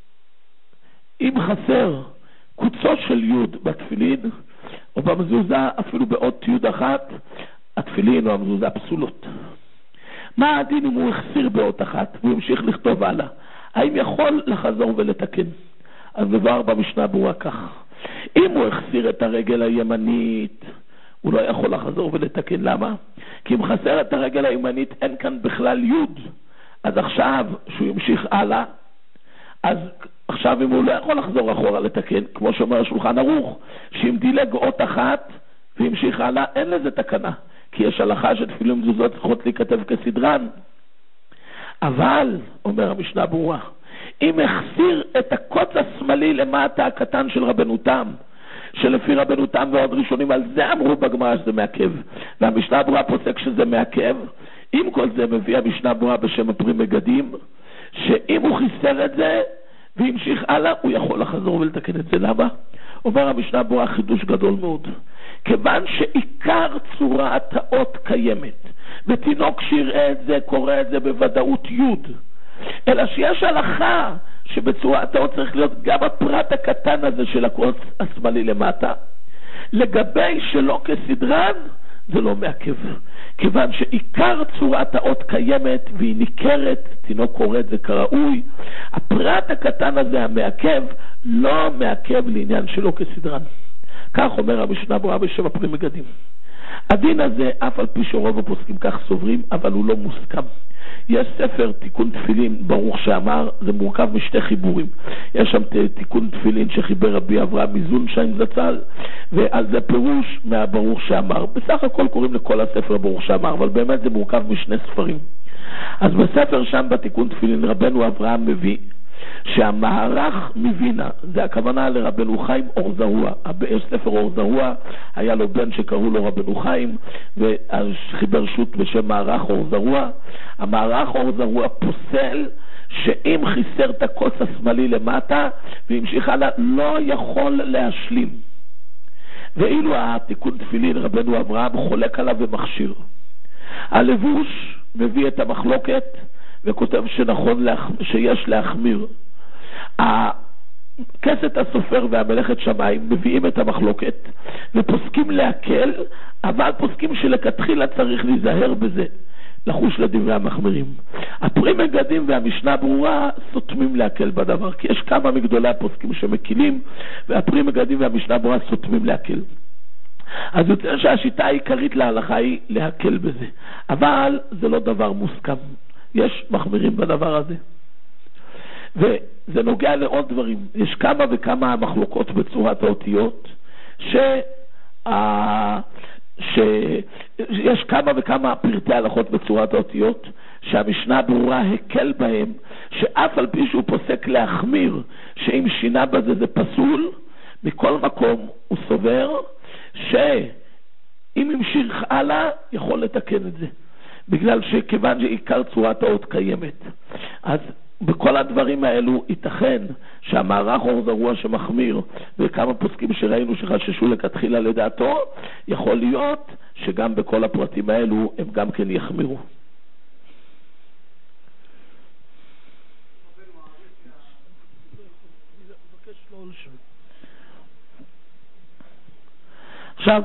חסר קוצו של יוד בתפילין או במזוזה אפילו באות יוד אחת, התפילין או המזוזה פסולות. מה הדין אם הוא החסיר באות אחת והוא המשיך לכתוב הלאה? האם יכול לחזור ולתקן? אז דבר במשנה ברורה כך: אם הוא החסיר את הרגל הימנית, הוא לא יכול לחזור ולתקן. למה? כי אם חסר את הרגל הימנית, אין כאן בכלל יוד. אז עכשיו, שהוא ימשיך הלאה, אז עכשיו אם הוא לא יכול לחזור אחורה לתקן, כמו שאומר השולחן ערוך, שאם דילג אות אחת וימשיך הלאה, אין לזה תקנה. כי יש הלכה שתפילין ומזוזות צריכות להיכתב כסדרן. אבל, אומר המשנה ברורה, אם החסיר את הקוץ השמאלי למטה הקטן של רבנותם, שלפי רבנותם ועוד ראשונים על זה אמרו בגמרא שזה מעכב, והמשנה ברורה פוסק שזה מעכב, עם כל זה מביא המשנה ברורה בשם הפרי מגדים, שאם הוא חיסר את זה והמשיך הלאה, הוא יכול לחזור ולתקן את זה. למה? אומר המשנה ברורה חידוש גדול מאוד. כיוון שעיקר צורת האות קיימת, ותינוק שיראה את זה, קורא את זה בוודאות יוד, אלא שיש הלכה שבצורת האות צריך להיות גם הפרט הקטן הזה של הקוץ השמאלי למטה. לגבי שלא כסדרן, זה לא מעכב, כיוון שעיקר צורת האות קיימת והיא ניכרת, תינוק קורד וכראוי. הפרט הקטן הזה המעכב לא מעכב לעניין שלו כסדרן. כך אומר המשנה ברורה בשבע פרי מגדים. הדין הזה, אף על פי שרוב הפוסקים כך סוברים, אבל הוא לא מוסכם. יש ספר תיקון תפילין, ברוך שאמר, זה מורכב משתי חיבורים. יש שם תיקון תפילין שחיבר רבי אברהם מזונשיין זצ"ל, ועל זה פירוש מהברוך שאמר. בסך הכל קוראים לכל הספר ברוך שאמר, אבל באמת זה מורכב משני ספרים. אז בספר שם בתיקון תפילין רבנו אברהם מביא שהמערך מבינה, זה הכוונה לרבנו חיים אור זרוע. יש ספר אור זרוע, היה לו בן שקראו לו רבנו חיים, וחיבר שו"ת בשם מערך אור זרוע. המערך אור זרוע פוסל שאם חיסר את הכוס השמאלי למטה והמשיך הלאה, לא יכול להשלים. ואילו התיקון תפילין רבנו אברהם חולק עליו ומכשיר. הלבוש מביא את המחלוקת וכותב שנכון שיש להחמיר. כסת הסופר והמלאכת שמיים מביאים את המחלוקת ופוסקים להקל, אבל פוסקים שלכתחילה צריך להיזהר בזה, לחוש לדברי המחמירים. הפרי מגדים והמשנה ברורה סותמים להקל בדבר, כי יש כמה מגדולי הפוסקים שמקילים, והפרי מגדים והמשנה ברורה סותמים להקל. אז יותר שהשיטה העיקרית להלכה היא להקל בזה, אבל זה לא דבר מוסכם. יש מחמירים בדבר הזה. וזה נוגע לעוד דברים. יש כמה וכמה מחלוקות בצורת האותיות, ש... שיש כמה וכמה פרטי הלכות בצורת האותיות, שהמשנה ברורה הקל בהם, שאף על פי שהוא פוסק להחמיר, שאם שינה בזה זה פסול, מכל מקום הוא סובר, שאם המשיך הלאה, יכול לתקן את זה. בגלל שכיוון שעיקר צורת האות קיימת. אז בכל הדברים האלו ייתכן שהמערך אור זרוע שמחמיר, וכמה פוסקים שראינו שחששו לכתחילה לדעתו, יכול להיות שגם בכל הפרטים האלו הם גם כן יחמירו. עכשיו,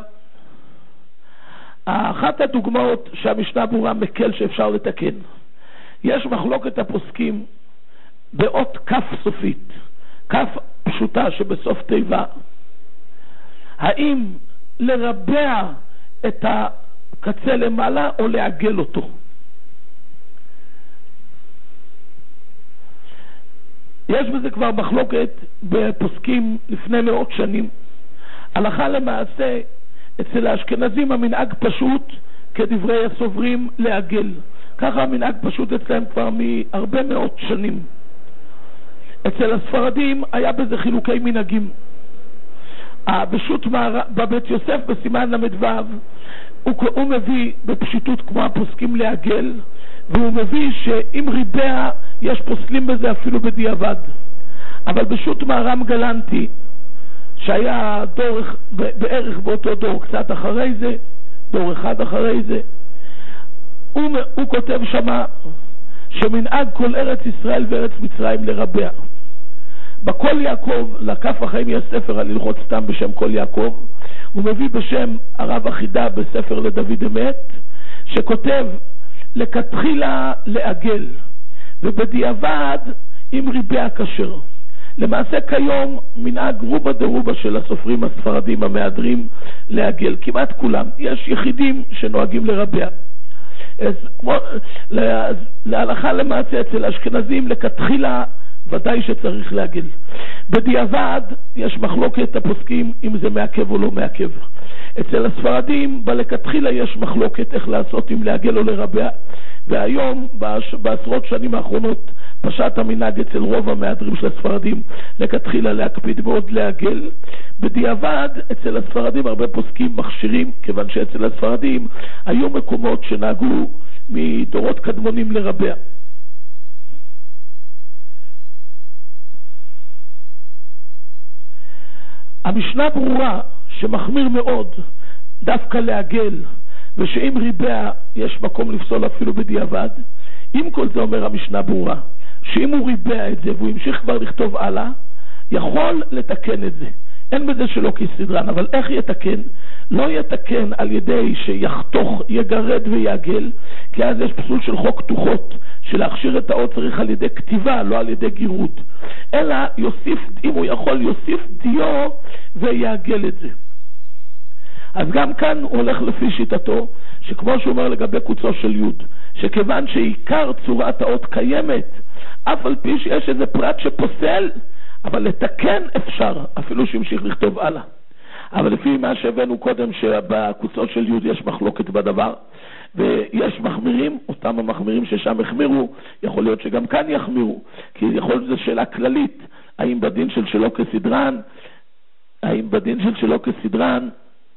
אחת הדוגמאות שהמשנה ברורה מקל שאפשר לתקן, יש מחלוקת הפוסקים באות כף סופית, כף פשוטה שבסוף תיבה, האם לרבע את הקצה למעלה או לעגל אותו. יש בזה כבר מחלוקת בפוסקים לפני מאות שנים. הלכה למעשה אצל האשכנזים המנהג פשוט כדברי הסוברים לעגל. ככה המנהג פשוט אצלם כבר מהרבה מאות שנים. אצל הספרדים היה בזה חילוקי מנהגים. בשו"ת בבית יוסף בסימן למדו הוא, הוא מביא בפשיטות כמו הפוסקים לעגל, והוא מביא שאם ריבע יש פוסלים בזה אפילו בדיעבד. אבל בשו"ת מהר"ם גלנטי שהיה דור בערך באותו דור, קצת אחרי זה, דור אחד אחרי זה, הוא, הוא כותב שמה שמנהג כל ארץ ישראל וארץ מצרים לרבע. בכל יעקב, לקף החיים יש ספר על הלכות סתם בשם כל יעקב, הוא מביא בשם הרב אחידה בספר לדוד אמת, שכותב לכתחילה לעגל, ובדיעבד עם ריבע כשר. למעשה כיום מנהג רובה דרובה של הסופרים הספרדים המהדרים לעגל, כמעט כולם. יש יחידים שנוהגים לרבע. אז כמו, להלכה למעשה אצל האשכנזים לכתחילה ודאי שצריך לעגל. בדיעבד יש מחלוקת הפוסקים אם זה מעכב או לא מעכב. אצל הספרדים בלכתחילה יש מחלוקת איך לעשות אם לעגל או לרבע, והיום בעשרות שנים האחרונות פשט המנהג אצל רוב המהדרים של הספרדים לכתחילה להקפיד מאוד לעגל. בדיעבד אצל הספרדים הרבה פוסקים מכשירים, כיוון שאצל הספרדים היו מקומות שנהגו מדורות קדמונים לרבע. המשנה ברורה שמחמיר מאוד דווקא לעגל, ושאם ריבע יש מקום לפסול אפילו בדיעבד. עם כל זה אומר המשנה ברורה שאם הוא ריבע את זה והוא המשיך כבר לכתוב הלאה, יכול לתקן את זה. אין בזה שלא כסדרן, אבל איך יתקן? לא יתקן על ידי שיחתוך, יגרד ויעגל, כי אז יש פסול של חוק כתוחות, שלהכשיר את האות צריך על ידי כתיבה, לא על ידי גירות, אלא יוסיף, אם הוא יכול, יוסיף דיו ויעגל את זה. אז גם כאן הוא הולך לפי שיטתו, שכמו שהוא אומר לגבי קוצו של יוד, שכיוון שעיקר צורת האות קיימת, אף על פי שיש איזה פרט שפוסל, אבל לתקן אפשר, אפילו שהמשיך לכתוב הלאה. אבל לפי מה שהבאנו קודם, שבקוצו של יוד יש מחלוקת בדבר, ויש מחמירים, אותם המחמירים ששם החמירו, יכול להיות שגם כאן יחמירו, כי יכול להיות שזו שאלה כללית, האם בדין של שלא כסדרן, האם בדין של שלא כסדרן,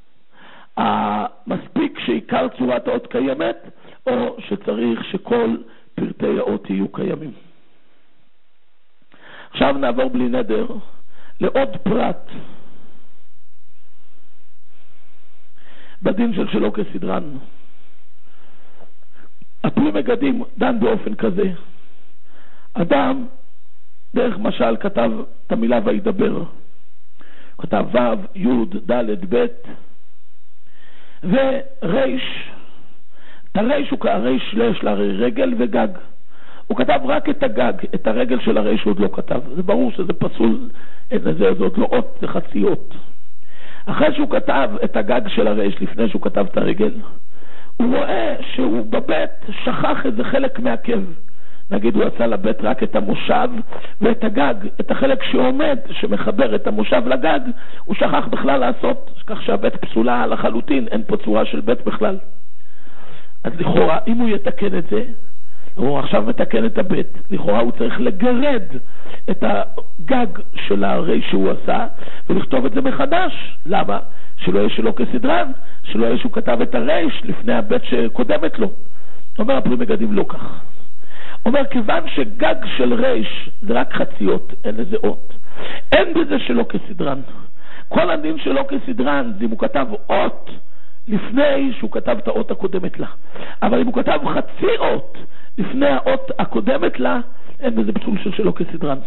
מספיק שעיקר צורת האות קיימת, או שצריך שכל פרטי האות יהיו קיימים. עכשיו נעבור בלי נדר לעוד פרט בדין של שלא כסדרן. הפרי מגדים דן באופן כזה. אדם דרך משל כתב את המילה וידבר, כתב ו' י' ד' ב' וריש, את הריש הוא הריש יש לה רגל וגג, הוא כתב רק את הגג, את הרגל של הריש הוא עוד לא כתב. זה ברור שזה פסול, אין לזה, זה עוד לא אות, זה חצי אות. אחרי שהוא כתב את הגג של הריש, לפני שהוא כתב את הרגל, הוא רואה שהוא בבית שכח איזה חלק מהקו. נגיד הוא עשה לבית רק את המושב ואת הגג, את החלק שעומד, שמחבר את המושב לגג, הוא שכח בכלל לעשות, כך שהבית פסולה לחלוטין, אין פה צורה של בית בכלל. אז לכאורה, אם הוא יתקן את זה, הוא עכשיו מתקן את הבית, לכאורה הוא צריך לגרד את הגג של הרי שהוא עשה, ולכתוב את זה מחדש. למה? שלא יהיה שלא כסדרן, שלא יהיה שהוא כתב את הרייש לפני הבית שקודמת לו. אומר הפרי מגדים לא כך. אומר, כיוון שגג של רייש זה רק חציות, אין לזה אות, אין בזה שלא כסדרן. כל הדין שלא כסדרן זה אם הוא כתב אות לפני שהוא כתב את האות הקודמת לה. אבל אם הוא כתב חצי אות לפני האות הקודמת לה, אין בזה פסול של שלא כסדרן.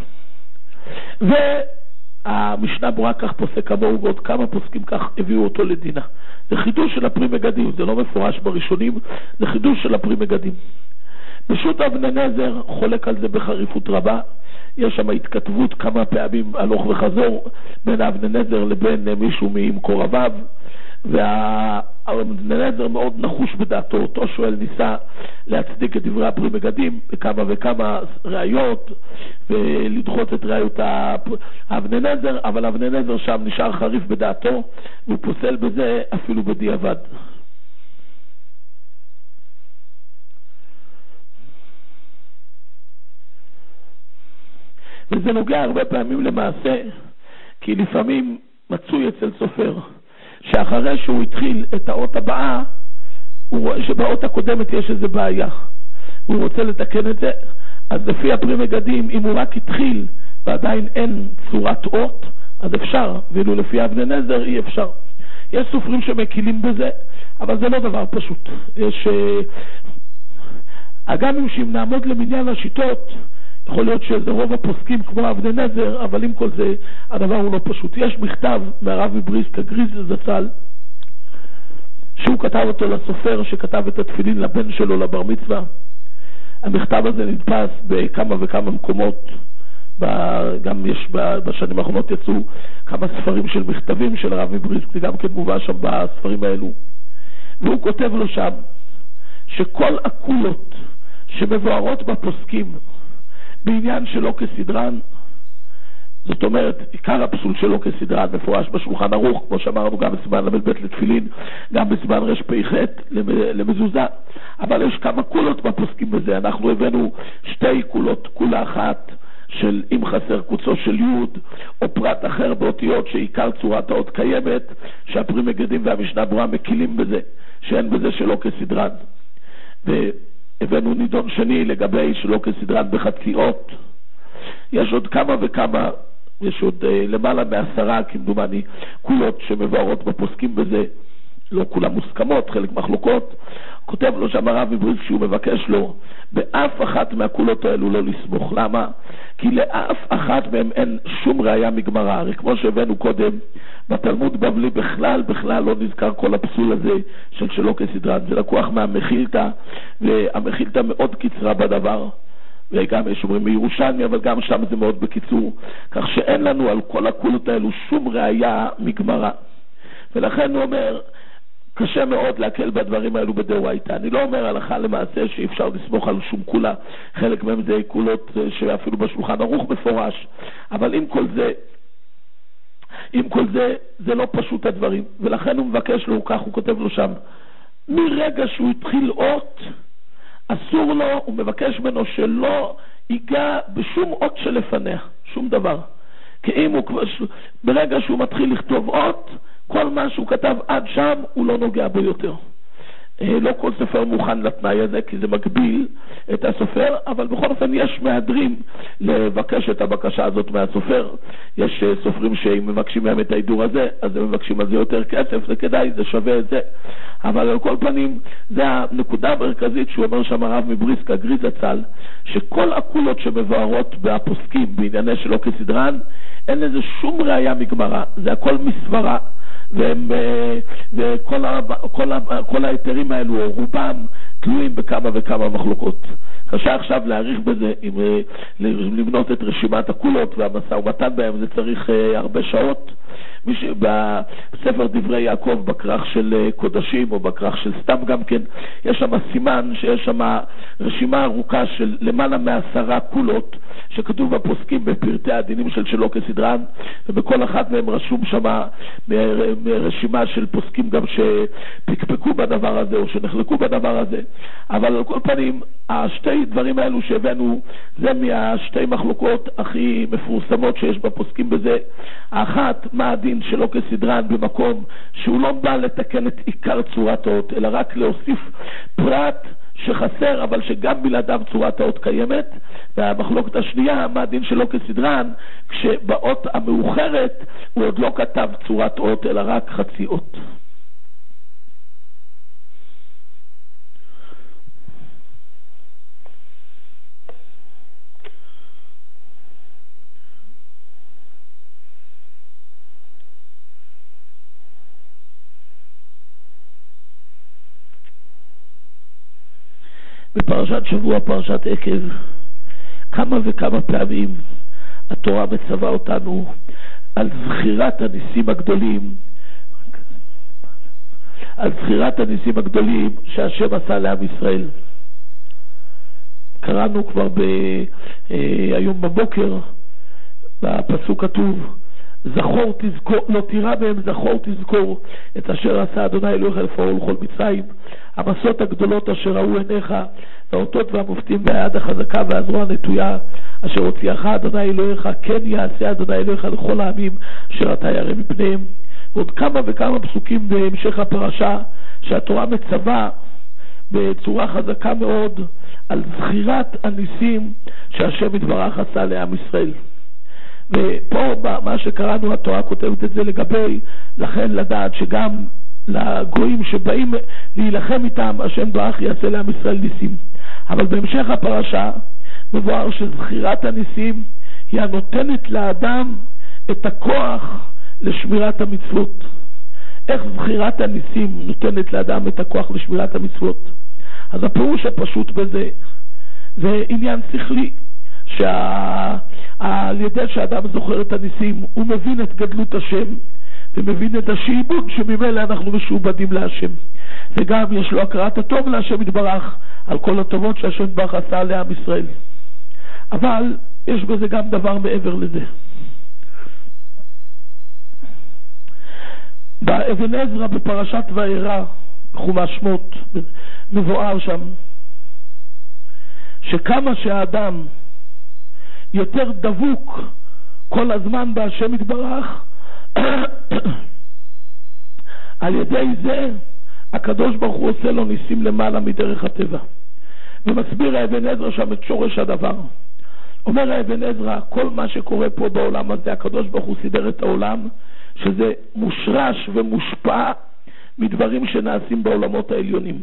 והמשנה ברורה כך פוסק כמוהו, ועוד כמה פוסקים כך הביאו אותו לדינה. זה חידוש של הפרי מגדים, זה לא מפורש בראשונים, זה חידוש של הפרי מגדים. פשוט אבני נזר חולק על זה בחריפות רבה, יש שם התכתבות כמה פעמים הלוך וחזור בין אבני נזר לבין מישהו ממקורביו, והאבני נזר מאוד נחוש בדעתו, אותו שואל ניסה להצדיק את דברי הפרי מגדים בכמה וכמה ראיות ולדחות את ראיות האבני נזר, אבל אבני נזר שם נשאר חריף בדעתו והוא פוסל בזה אפילו בדיעבד. וזה נוגע הרבה פעמים למעשה, כי לפעמים מצוי אצל סופר, שאחרי שהוא התחיל את האות הבאה, הוא רואה שבאות הקודמת יש איזה בעיה. הוא רוצה לתקן את זה, אז לפי הפרי מגדים, אם הוא רק התחיל ועדיין אין צורת אות, אז אפשר, ואילו לפי אבני נזר אי אפשר. יש סופרים שמקילים בזה, אבל זה לא דבר פשוט. יש, אגם אם נעמוד למניין השיטות, יכול להיות שזה רוב הפוסקים כמו אבני נזר, אבל עם כל זה הדבר הוא לא פשוט. יש מכתב מהרב מבריסק הגריז זצ"ל, שהוא כתב אותו לסופר שכתב את התפילין לבן שלו לבר מצווה. המכתב הזה נדפס בכמה וכמה מקומות, גם יש בשנים האחרונות יצאו כמה ספרים של מכתבים של הרב מבריסק, זה גם כן מובא שם בספרים האלו, והוא כותב לו שם שכל הקולות שמבוארות בפוסקים בעניין שלא כסדרן, זאת אומרת, עיקר הפסול שלא כסדרן מפורש בשולחן ערוך, כמו שאמרנו, גם בסימן למד בית לתפילין, גם בסימן רש פי ח' למזוזה, אבל יש כמה קולות בפוסקים בזה. אנחנו הבאנו שתי קולות, קולה אחת של אם חסר קוצו של יוד, או פרט אחר באותיות שעיקר צורת האות קיימת, שהפרי מגדים והמשנה ברורה מקילים בזה, שאין בזה שלא כסדרן. והבאנו נידון שני לגבי שלא כסדרן בחציות. יש עוד כמה וכמה, יש עוד אה, למעלה מעשרה כמדומני קולות שמבוארות בפוסקים בזה, לא כולם מוסכמות, חלק מחלוקות. כותב לו שם הרב מבריסק שהוא מבקש לו באף אחת מהקולות האלו לא לסמוך. למה? כי לאף אחת מהם אין שום ראיה מגמרא. הרי כמו שהבאנו קודם, בתלמוד בבלי בכלל בכלל לא נזכר כל הפסול הזה של שלא כסדרן. זה לקוח מהמחילתא, והמחילתא מאוד קיצרה בדבר. וגם יש אומרים מירושלמי, אבל גם שם זה מאוד בקיצור. כך שאין לנו על כל הקולות האלו שום ראיה מגמרא. ולכן הוא אומר, קשה מאוד להקל בדברים האלו בדאורייתא. אני לא אומר הלכה למעשה שאי אפשר לסמוך על שום קולה, חלק מהם זה קולות שאפילו בשולחן ערוך מפורש, אבל עם כל זה, עם כל זה, זה לא פשוט הדברים, ולכן הוא מבקש לו, כך הוא כותב לו שם, מרגע שהוא התחיל אות, אסור לו, הוא מבקש ממנו שלא ייגע בשום אות שלפניה, שום דבר. כי אם הוא, ברגע שהוא מתחיל לכתוב אות, כל מה שהוא כתב עד שם הוא לא נוגע בו יותר. לא כל סופר מוכן לתנאי הזה, כי זה מגביל את הסופר, אבל בכל אופן יש מהדרים לבקש את הבקשה הזאת מהסופר. יש סופרים שאם מבקשים מהם את ההידור הזה, אז הם מבקשים על זה יותר כסף, זה כדאי, זה שווה את זה. אבל על כל פנים, זה הנקודה המרכזית שהוא אומר שם הרב מבריסק, הגריז הצל, שכל הקולות שמבוארות בפוסקים בענייני שלא כסדרן, אין לזה שום ראיה מגמרא, זה הכל מסברה. והם, וכל ה, כל ה, כל היתרים האלו, רובם תלויים בכמה וכמה מחלוקות. קשה עכשיו להעריך בזה, אם לבנות את רשימת הקולות והמשא ומתן בהם, זה צריך הרבה שעות. בספר דברי יעקב, בכרך של קודשים או בכרך של סתם גם כן, יש שם סימן שיש שם רשימה ארוכה של למעלה מעשרה קולות שכתוב בפוסקים בפרטי הדינים של שלא כסדרן, ובכל אחת מהם רשום שם רשימה של פוסקים גם שפקפקו בדבר הזה או שנחלקו בדבר הזה. אבל על כל פנים, השתי דברים האלו שהבאנו, זה מהשתי מחלוקות הכי מפורסמות שיש בפוסקים בזה. האחת, מה הדין שלא כסדרן במקום שהוא לא בא לתקן את עיקר צורת האות, אלא רק להוסיף פרט שחסר, אבל שגם בלעדיו צורת האות קיימת. והמחלוקת השנייה, מה הדין שלא כסדרן, כשבאות המאוחרת הוא עוד לא כתב צורת אות, אלא רק חצי אות. בפרשת שבוע, פרשת עקב, כמה וכמה פעמים התורה מצווה אותנו על זכירת הניסים הגדולים, על זכירת הניסים הגדולים שהשם עשה לעם ישראל. קראנו כבר ב, אה, היום בבוקר, בפסוק כתוב, זכור תזכור, לא תירא בהם זכור תזכור את אשר עשה אדוני אלוהיך לפרעה ולכל מצרים, המסות הגדולות אשר ראו עיניך, והאותות והמופתים והיד החזקה והזרוע הנטויה אשר הוציאך אדוני אלוהיך, כן יעשה אדוני אלוהיך לכל העמים אשר אתה ירא מפניהם. ועוד כמה וכמה פסוקים בהמשך הפרשה שהתורה מצווה בצורה חזקה מאוד על זכירת הניסים שהשם יתברך עשה לעם ישראל. ופה מה שקראנו, התורה כותבת את זה לגבי, לכן לדעת שגם לגויים שבאים להילחם איתם, השם יתברך יעשה לעם ישראל ניסים. אבל בהמשך הפרשה מבואר שזכירת הניסים היא הנותנת לאדם את הכוח לשמירת המצוות. איך זכירת הניסים נותנת לאדם את הכוח לשמירת המצוות? אז הפירוש הפשוט בזה זה עניין שכלי, שעל ידי שאדם זוכר את הניסים הוא מבין את גדלות השם ומבין את השעבוד שממילא אנחנו משועבדים להשם, וגם יש לו הכרת הטוב להשם יתברך על כל הטובות שהשם יתברך עשה לעם ישראל. אבל יש בזה גם דבר מעבר לזה. באבן עזרא בפרשת וארא בחומש שמות מבואר שם שכמה שהאדם יותר דבוק כל הזמן בהשם יתברך, על ידי זה הקדוש ברוך הוא עושה לו ניסים למעלה מדרך הטבע. ומסביר האבן עזרא שם את שורש הדבר. אומר האבן עזרא, כל מה שקורה פה בעולם הזה, הקדוש ברוך הוא סידר את העולם שזה מושרש ומושפע מדברים שנעשים בעולמות העליונים.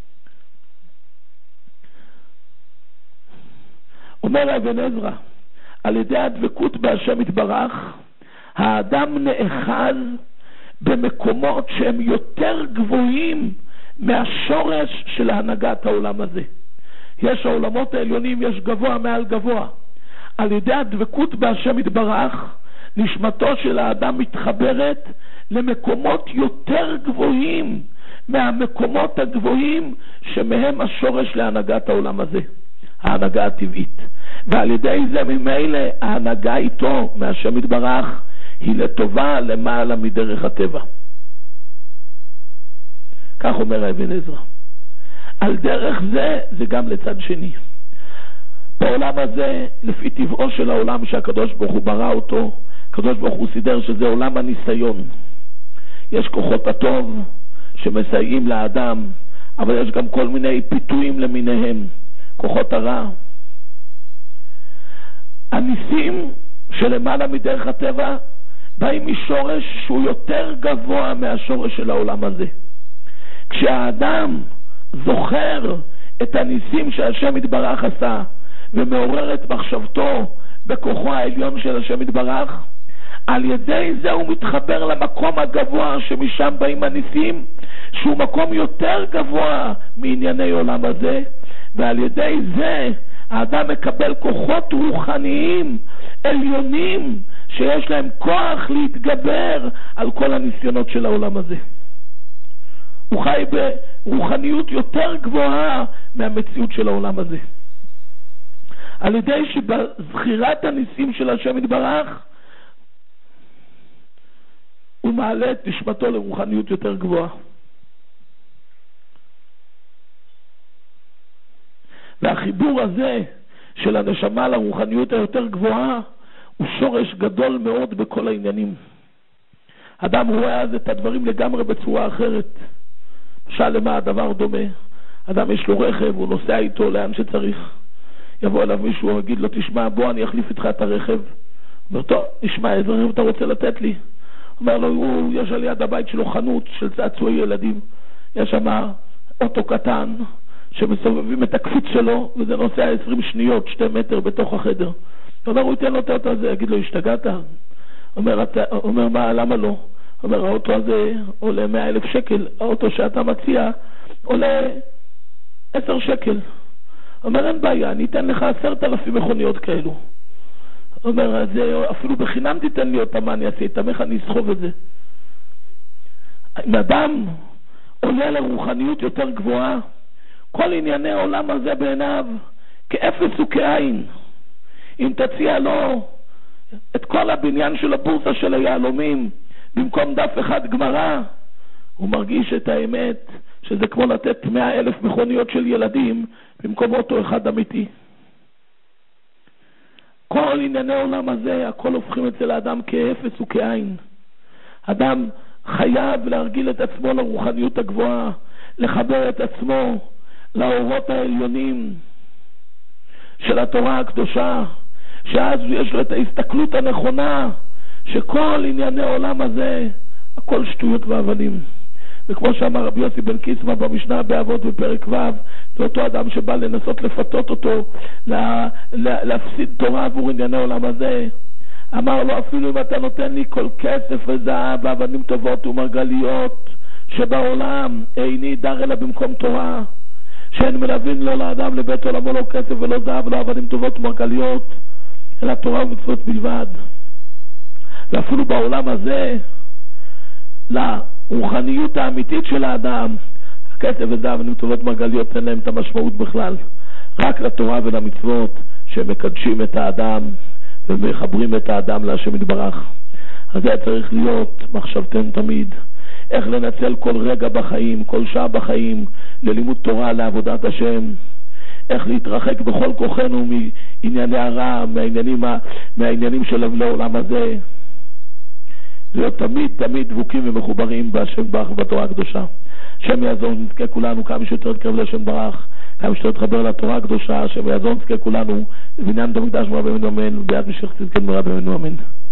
אומר אבן עזרא, על ידי הדבקות בהשם יתברך, האדם נאחז במקומות שהם יותר גבוהים מהשורש של הנהגת העולם הזה. יש העולמות העליונים, יש גבוה מעל גבוה. על ידי הדבקות בהשם יתברך, נשמתו של האדם מתחברת למקומות יותר גבוהים מהמקומות הגבוהים שמהם השורש להנהגת העולם הזה, ההנהגה הטבעית. ועל ידי זה ממילא ההנהגה איתו מהשם יתברך היא לטובה למעלה מדרך הטבע. כך אומר אבן עזרא. על דרך זה, זה גם לצד שני. בעולם הזה, לפי טבעו של העולם שהקדוש ברוך הוא ברא אותו, הקדוש ברוך הוא סידר שזה עולם הניסיון. יש כוחות הטוב שמסייעים לאדם, אבל יש גם כל מיני פיתויים למיניהם, כוחות הרע. הניסים שלמעלה מדרך הטבע באים משורש שהוא יותר גבוה מהשורש של העולם הזה. כשהאדם זוכר את הניסים שהשם יתברך עשה ומעורר את מחשבתו בכוחו העליון של השם יתברך, על ידי זה הוא מתחבר למקום הגבוה שמשם באים הניסים, שהוא מקום יותר גבוה מענייני עולם הזה, ועל ידי זה האדם מקבל כוחות רוחניים עליונים שיש להם כוח להתגבר על כל הניסיונות של העולם הזה. הוא חי ברוחניות יותר גבוהה מהמציאות של העולם הזה. על ידי שבזכירת הניסים של השם יתברך הוא מעלה את נשמתו לרוחניות יותר גבוהה. והחיבור הזה של הנשמה לרוחניות היותר גבוהה הוא שורש גדול מאוד בכל העניינים. אדם רואה אז את הדברים לגמרי בצורה אחרת. משל למה הדבר דומה? אדם יש לו רכב, הוא נוסע איתו לאן שצריך. יבוא אליו מישהו ויגיד לו, תשמע, בוא אני אחליף איתך את הרכב. אומר, טוב, נשמע, איזה רכב אתה רוצה לתת לי? אומר לו, הוא, יש על יד הבית שלו חנות של צעצועי ילדים. יש שם אוטו קטן שמסובבים את הקפיץ שלו, וזה נוסע עשרים שניות, שתי מטר בתוך החדר. אומר, הוא ייתן לו את האוטו הזה, יגיד לו, השתגעת? אומר, אתה, אומר, מה, למה לא? אומר, האוטו הזה עולה מאה אלף שקל, האוטו שאתה מציע עולה עשר שקל. אומר, אין בעיה, אני אתן לך עשרת אלפים מכוניות כאלו. אומר, זה, אפילו בחינם תיתן לי אותה, מה אני אעשה איתם, איך אני אסחוב את זה? אם אדם עולה לרוחניות יותר גבוהה, כל ענייני העולם הזה בעיניו כאפס וכעין. אם תציע לו את כל הבניין של הבורסה של היהלומים במקום דף אחד גמרא, הוא מרגיש את האמת שזה כמו לתת מאה אלף מכוניות של ילדים במקום אוטו אחד אמיתי. כל ענייני העולם הזה, הכל הופכים אצל האדם כאפס וכעין. אדם חייב להרגיל את עצמו לרוחניות הגבוהה, לחבר את עצמו לאורות העליונים של התורה הקדושה, שאז יש לו את ההסתכלות הנכונה, שכל ענייני העולם הזה, הכל שטויות ואבנים. וכמו שאמר רבי יוסי בן קיסמא במשנה באבות בפרק ו', זה אותו אדם שבא לנסות לפתות אותו, לה, לה, להפסיד תורה עבור ענייני העולם הזה. אמר לו, אפילו אם אתה נותן לי כל כסף וזהב ואבנים טובות ומרגליות שבעולם, איני דר אלא במקום תורה, שאין מלווין לא לאדם לבית עולמו לא כסף ולא זהב ולא אבנים טובות ומרגליות, אלא תורה ומצוות בלבד. ואפילו בעולם הזה, לרוחניות האמיתית של האדם, הכסף וזהב ואבנים טובות ומרגליות אין להם את המשמעות בכלל. רק לתורה ולמצוות שמקדשים את האדם ומחברים את האדם להשם יתברך. אז זה צריך להיות מחשבתנו תמיד. איך לנצל כל רגע בחיים, כל שעה בחיים, ללימוד תורה, לעבודת השם. איך להתרחק בכל כוחנו מענייני הרע, מהעניינים, מהעניינים של העולם הזה. להיות תמיד תמיד דבוקים ומחוברים בהשם ברך ובתורה הקדושה. השם יעזור, נזכה כולנו כמה שיותר להתקרב להשם ברך, כמה שיותר להתחבר לתורה הקדושה. השם יעזור, נזכה כולנו לבניין בית המקדש במהרה בימינו אמן, וביאת משיח צדקנו במהרה בימינו אמן.